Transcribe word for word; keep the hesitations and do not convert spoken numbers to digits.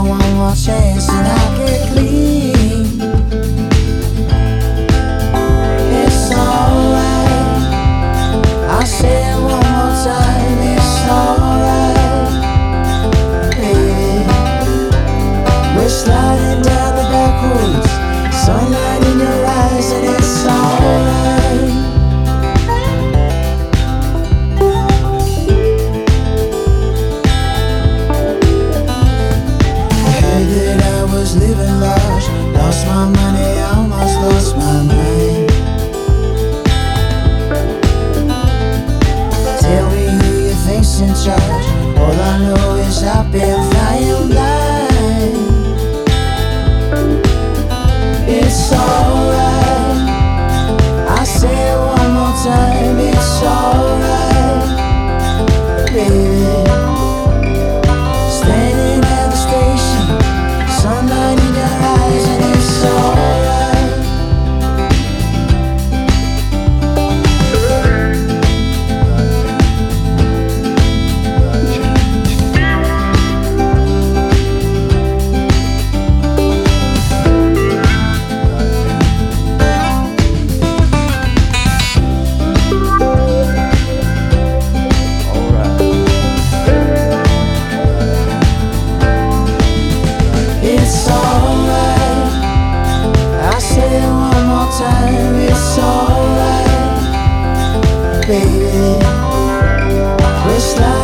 one more chance and I'll get clean. It's alright, I'll say it one more time. It's alright, baby. We're sliding down the back roads, sunlight in your eyes, and it's alright. Heard that I was living large, lost my money, almost lost my mind. Tell me who you think's in charge. All I know is I've been flying blind. It's alright, I say it one more time. It's alright, baby. Standing at the station, sunlight in your eyes, and it's alright. It's alright, I say it one more time. It's alright, baby. We're sliding